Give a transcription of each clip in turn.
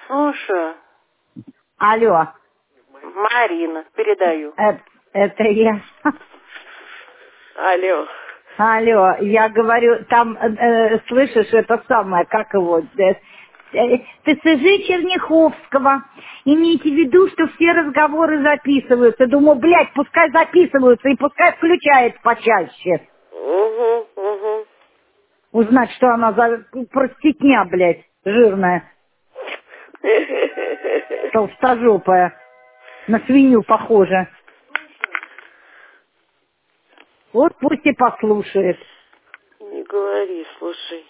Слушаю. Алло. Марина, передаю. Это я. Алло. Алло, я говорю, там, слышишь, это самое, как его, ТСЖ Черняховского. Имейте в виду, что все разговоры записываются. Думаю, блядь, пускай записываются и пускай включает почаще. Угу. Узнать, что она за проститня, блядь, жирная, толстожопая, на свинью похожа. Вот пусть и послушает. Не говори, слушай.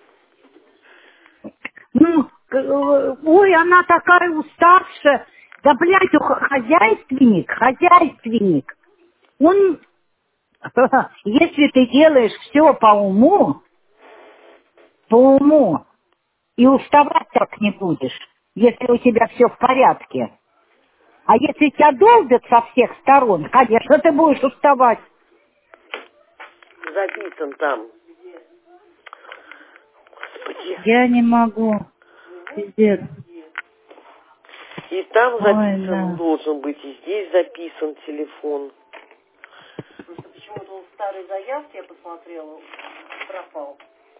Ну, ой, она такая уставшая. Да, блядь, хозяйственник. Он, если ты делаешь все по уму, и уставать так не будешь, если у тебя все в порядке. А если тебя долбят со всех сторон, конечно, ты будешь уставать. Записан там. Господи. Я не могу. Пиздец. И там Ой, записан да. должен быть, и здесь записан телефон. Почему-то он в старой заявке, я посмотрела, пропал.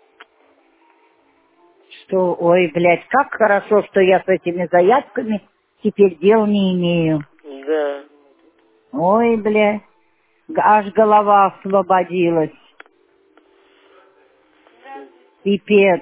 Что, ой, блядь, как хорошо, что я с этими заявками теперь дел не имею. Да. Ой, блядь, аж голова освободилась. Пипец.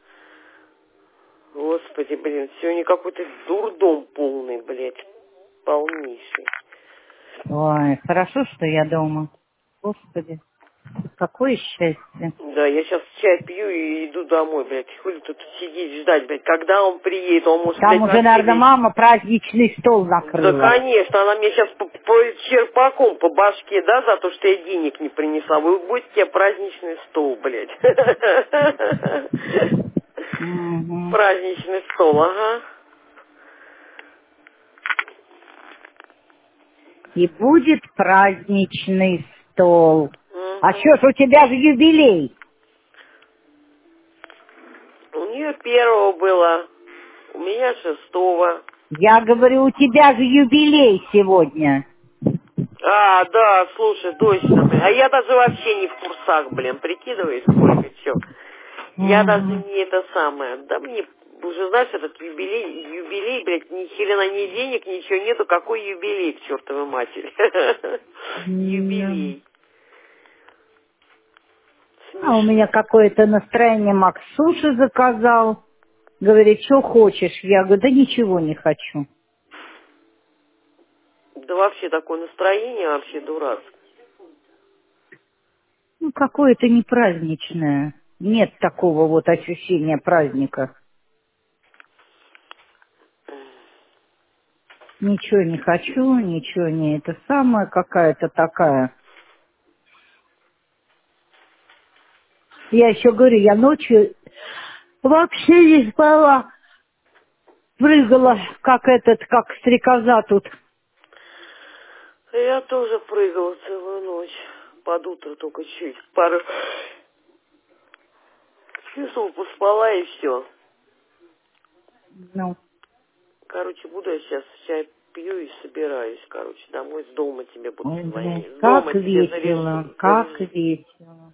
Господи, блин, сегодня какой-то дурдом полный, блядь. Полнейший. Ой, хорошо, что я дома. Господи, какое счастье. Да, я сейчас чай пью и иду домой, блядь. Хули тут сидеть, ждать, блядь. Когда он приедет, он может, Там блядь, уже, вообще наверное, весь... мама праздничный стол Да, накрыла. конечно, она мне сейчас по черпаком по башке, да, за то, что я денег не принесла. Вы будете тебе праздничный стол, блядь. Мгм. Праздничный стол, ага. И будет праздничный стол. А Угу. что ж, у тебя же юбилей. У нее первого было, у меня 6-го. Я говорю, у тебя же юбилей сегодня. А, да, слушай, точно, блин. А я даже вообще не в курсах, блин, прикидывай, сколько, чё. Я даже Мгм. не это самое. Да мне уже, знаешь, этот юбилей, блядь, ни хрена ни денег, ничего нету. Какой юбилей, к чертовой матери? М. Юбилей. А у меня Смешно. какое-то настроение, Макс суши заказал. Говорит, что хочешь? Я говорю, да ничего не хочу. Да вообще такое настроение вообще дурацкое. Ну, какое-то не праздничное. Нет такого вот ощущения праздника. Ничего не хочу, ничего не это самое, какая-то такая. Я еще говорю, я ночью вообще не спала. Прыгала, как стрекоза тут. Я тоже прыгала целую ночь. Под утро только чуть. Пару часов поспала и все. Ну, Короче, буду я сейчас чай пью и собираюсь, короче, домой с дома тебе буду ой, блядь, звонить. С дома как тебе весело, как заряжу. весело.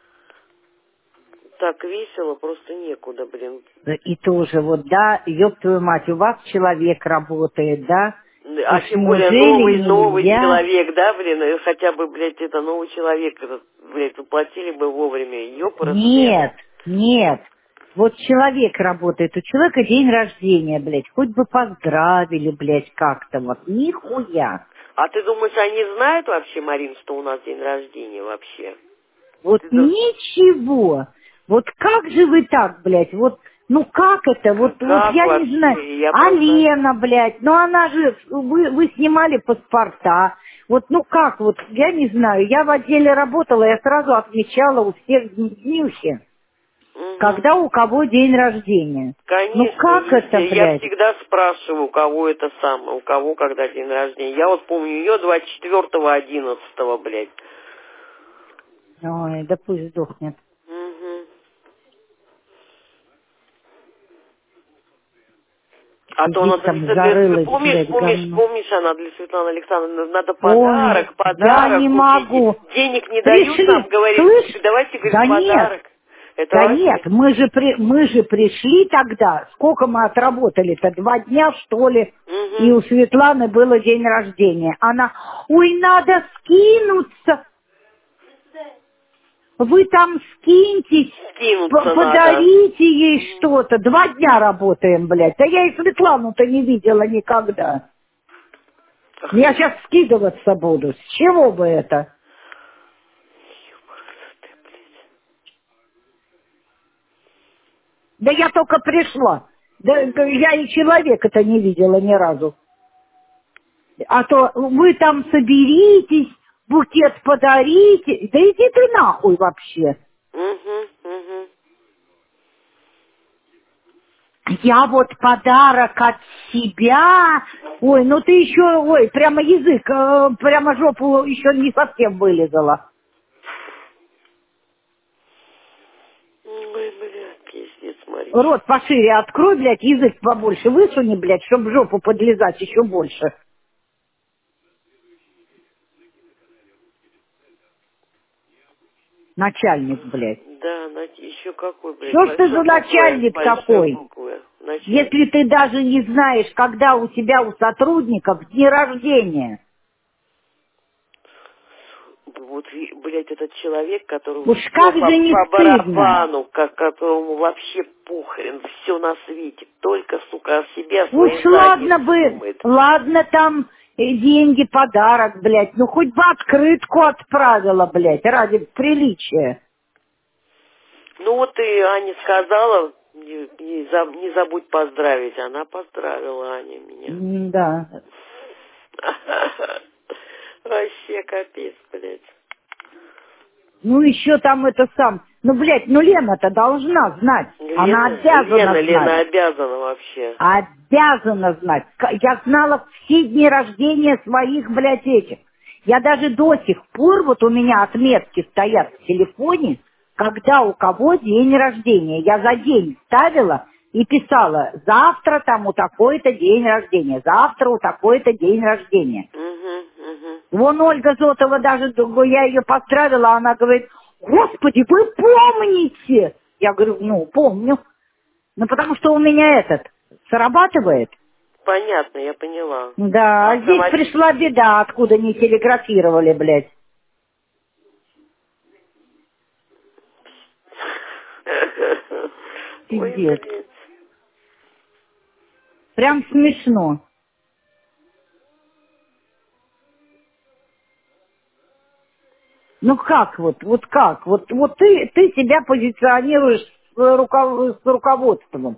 Так весело, просто некуда, блин. Да. И тоже вот, да, ёб твою мать, у вас человек работает, да? А Уж тем более неужели новый нельзя? человек, да, блин, и хотя бы, блядь, это новый человек, этот, блядь, уплатили бы вовремя, ёпрст. Нет, нет. Вот человек работает, у человека день рождения, блядь, хоть бы поздравили, блядь, как-то вот. Нихуя. А ты думаешь, они знают вообще, Марин, что у нас день рождения вообще? Вот ничего. Вот как же вы так, блядь, вот, ну как это, вот Как я не знаю. вообще? Я А просто... Лена, блядь, ну она же, вы снимали паспорта. Вот, ну как, вот, я не знаю, я в отделе работала, я сразу отмечала у всех днюхи, Угу. когда у кого день рождения. Ну Конечно, как это, везде. Я блядь? всегда спрашиваю, у кого это самое, у кого когда день рождения. Я вот помню, ее 24-11, блядь. Ой, да пусть сдохнет. Угу. А то Сидит надо, там, зарылась, помнишь, блядь, говно. она для Светланы Александровны, надо Помню, я подарок не купить. могу. Денег не дают нам, Пришли, говорит, слышь? давайте, говорит, Да нет, подарок. Это да нет, вообще. мы же пришли тогда, сколько мы отработали-то, 2 дня, что ли, и Угу. у Светланы было день рождения. Она, ой, надо скинуться, вы там скиньтесь, Скинуться надо. подарите ей что-то. 2 дня работаем, блядь, а я и Светлану-то не видела никогда. Я сейчас скидываться буду, с чего бы это? Да я только пришла. Да я и человека-то не видела ни разу. А то вы там соберитесь, букет подарите. Да иди ты нахуй вообще. Угу. Я вот подарок от себя. Ой, ну ты еще, ой, прямо язык, прямо жопу еще не совсем вылезала. Ой, блядь, пиздец, Марич. Рот пошире открой, блядь, язык побольше высуни, блядь, чтобы жопу подлезать еще больше. Начальник, блядь. Да, еще какой, блядь, Что ж ты за начальник большой такой? буквы. Начальник. Если ты даже не знаешь, когда у тебя у сотрудников дни рождения. Вот, блядь, этот человек, которому Уж все как же не по стыдно. барабану, которому вообще похрен, все на свете, только, сука, о себе, о Уж своей ладно заднице бы, думает. ладно там деньги, подарок, блядь, ну хоть бы открытку отправила, блядь, ради приличия. Ну вот и Аня сказала, не забудь поздравить. Она поздравила, Аня, меня. Да. Вообще капец, блядь. Ну еще там это сам. Ну, блядь, ну Лена-то должна знать. Она обязана знать. Лена обязана вообще. Обязана знать. Я знала все дни рождения своих, блядь, этих. Я даже до сих пор, вот у меня отметки стоят в телефоне, когда у кого день рождения. Я за день ставила и писала, завтра там у такой-то день рождения, завтра у такой-то день рождения. Угу. Вон Ольга Зотова даже, я ее поздравила, она говорит, господи, вы помните? Я говорю, ну, помню. Ну, потому что у меня этот срабатывает. Понятно, я поняла. Да, а здесь пришла Автоматически. беда, откуда не телеграфировали, блядь. Ой, Пиздец. блядь. Прям смешно. Ну как вот как? Вот ты себя позиционируешь с руководством.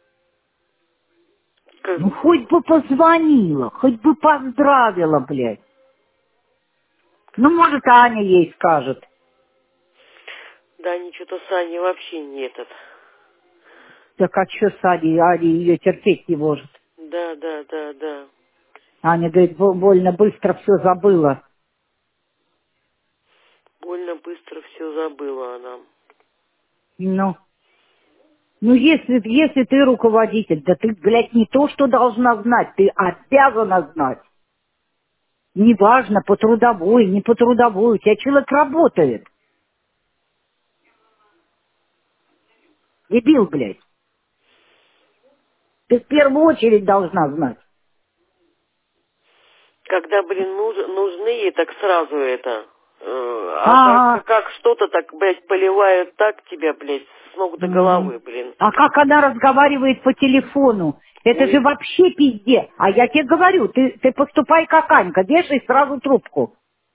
Ну хоть бы позвонила, хоть бы поздравила, блядь. Ну, может, Аня ей скажет. Да, ничего-то с Аней вообще не этот. Так а что с Аней? Аня ее терпеть не может. Да. Аня говорит, больно быстро все забыла. Больно быстро все забыла она. Ну, если ты руководитель, да ты, блядь, не то, что должна знать, ты обязана знать. Неважно, по трудовой, не по трудовой, у тебя человек работает. Дебил, блядь. Ты в первую очередь должна знать. Когда, блин, нужны ей, так сразу это. А Ага. как что-то так, блядь, поливают так тебя, блядь, с ног до Мгм. головы, блин. А как она разговаривает по телефону? Это же вообще пиздец. А я тебе говорю, ты поступай как Анька, вешай сразу трубку.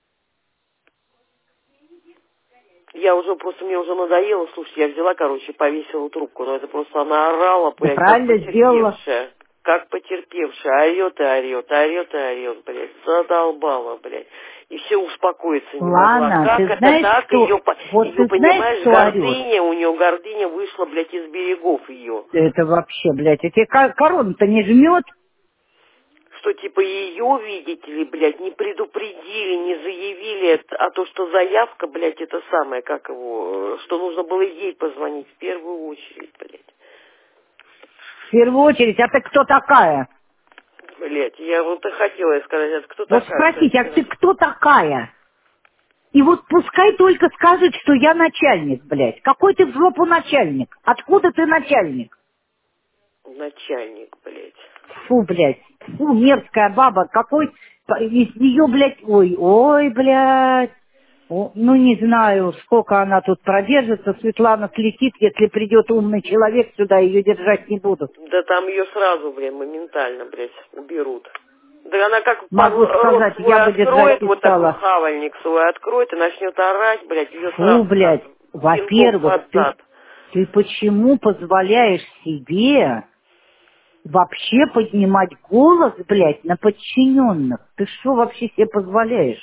Мне уже надоело, слушай, я взяла, короче, повесила трубку, но это просто она орала, Да блядь, правильно сделала. как потерпевшая, орет, блядь, задолбала, блядь, и все успокоиться не могла. Ладно, Как ты это знаешь, так, что... Вот ее, ты знаешь, понимаешь, что орет? у нее гордыня вышла, блядь, из берегов ее. Это вообще, блядь, а тебе корона-то не жмет? Что типа ее, видите ли, блядь, не предупредили, не заявили, а то, что заявка, блядь, это самое, как его, что нужно было ей позвонить в первую очередь, блядь. В первую очередь, а ты кто такая? Блять, я вот и хотела сказать, это кто Вот такая, спросите, а кстати? ты кто такая? И вот пускай только скажет, что я начальник, блядь. Какой ты в жопу начальник? Откуда ты начальник? Начальник, блять. Фу, блядь. Фу, мерзкая баба. Какой из нее, блядь, ой, блядь. Ну, не знаю, сколько она тут продержится. Светлана слетит, если придет умный человек сюда, ее держать не будут. Да там ее сразу, блин, моментально, блядь, уберут. Да она как Могу рот сказать, я свой бы держать откроет, не вот такой стала. хавальник свой откроет и начнет орать, блядь, ее Фу, сразу так, блядь. пинком Во-первых, под зад. ты почему позволяешь себе вообще поднимать голос, блядь, на подчиненных? Ты что вообще себе позволяешь?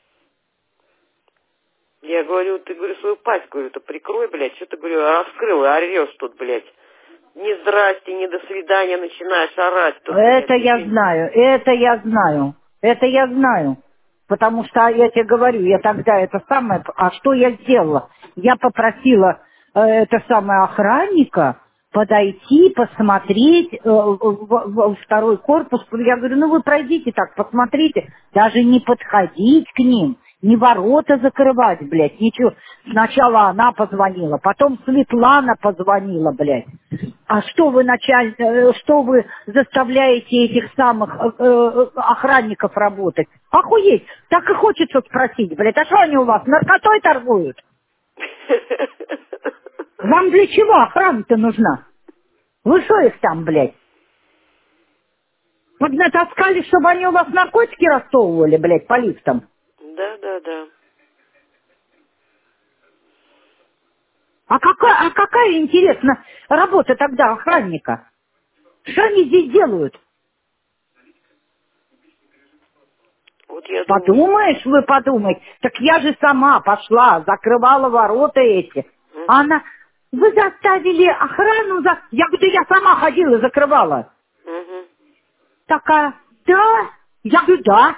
Я говорю, ты, говорю, свою пасть, говорю-то прикрой, блядь, что ты, говорю, раскрыла, орешь тут, блядь. Ни здрасте, ни до свидания начинаешь орать тут, блядь. Это я знаю, это я знаю, это я знаю. Потому что я тебе говорю, я тогда это самое, а что я сделала? Я попросила это самое охранника подойти, посмотреть в второй корпус. Я говорю, ну вы пройдите так, посмотрите, даже не подходить к ним, не ворота закрывать, блядь, ничего. Сначала она позвонила, потом Светлана позвонила, блядь. А что вы что вы заставляете этих самых охранников работать? Охуеть! Так и хочется спросить, блядь, а что они у вас, наркотой торгуют? Вам для чего охрана-то нужна? Вы что их там, блядь? Вот натаскали, чтобы они у вас наркотики рассовывали, блядь, по лифтам? Да, да, да. А какая, интересно, работа тогда охранника? Что они здесь делают? Вот я думаю, что... Подумаешь, вы подумайте. Так я же сама пошла, закрывала ворота эти. А Угу, она, вы заставили охрану, я говорю, я сама ходила, закрывала. угу. Такая, да? Я говорю, да.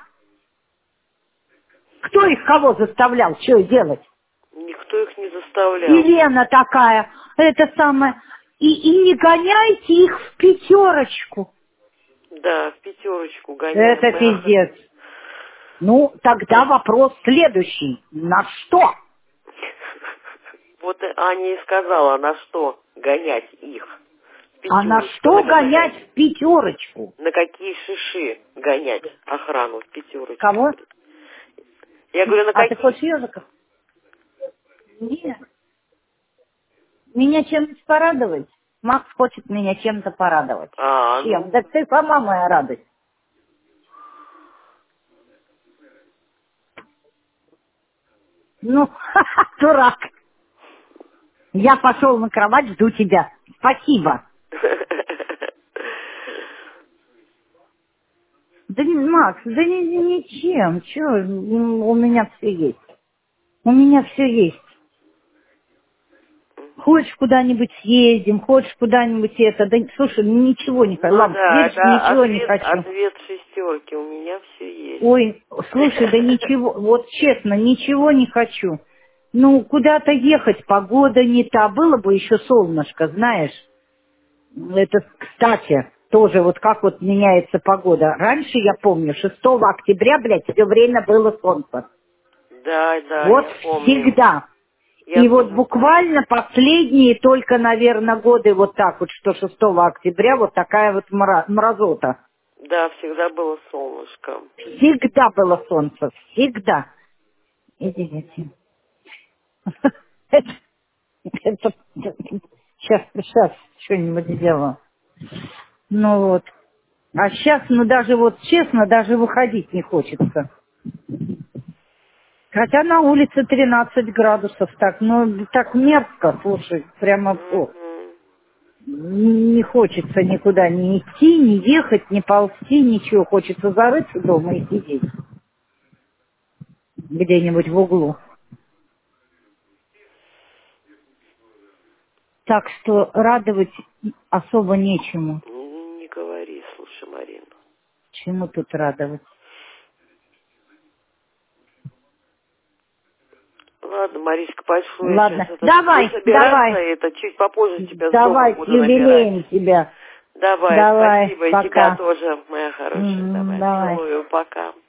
Кто их кого заставлял, что делать? Никто их не заставлял. Елена такая, это самое, и не гоняйте их в пятерочку. Да, в пятерочку гоняем Это мы. Ага. пиздец. Ну, тогда вопрос следующий. На что? Вот Аня и сказала, на что гонять их. В А на пятерочку. что гонять в пятерочку? На какие шиши гонять охрану в пятерочке. Кого? Я говорю, на А ты какие... хочешь ежиков? Нет. Меня чем-то порадовать? Макс хочет меня чем-то порадовать. А, Чем? ну... Да ты сама моя радость. Ну, дурак. Я пошел на кровать, жду тебя. Спасибо. Да не, Макс, да ничем. Че, у меня все есть. У меня все есть. Хочешь куда-нибудь съездим, хочешь куда-нибудь это. Да слушай, ничего не хочу. Ну Ладно, да, веришь, это ничего не ответ, хочу. ответ шестерки. У меня все есть. Ой, слушай, да ничего, вот честно, ничего не хочу. Ну, куда-то ехать, погода не та. Было бы еще солнышко, знаешь. Это, кстати, тоже вот как вот меняется погода. Раньше, я помню, 6 октября, блядь, все время было солнце. Да, да, Вот я помню. всегда. Я И вот тоже помню. буквально последние только, наверное, годы вот так вот, что 6 октября вот такая вот мразота. Да, всегда было солнышко. Всегда было солнце, всегда. Извините. Сейчас что-нибудь сделаю. Ну вот. А сейчас, ну даже вот честно, даже выходить не хочется. Хотя на улице 13 градусов, так, ну так мерзко, слушай, прямо фу. Мгм. Не хочется никуда ни идти, ни ехать, ни ползти, ничего. Хочется зарыться дома и сидеть где-нибудь в углу. Так что радовать особо нечему. Не говори, слушай, Марина. Чему тут радовать? Ладно, Маришка, пошла, я сейчас Ладно, это буду давай, собираться, давай, это чуть попозже тебя с дома давай, с буду набирать. юбилеем тебя. Давай, Давай, спасибо, и пока. тебя тоже, моя хорошая. Давай, Давай. целую, пока.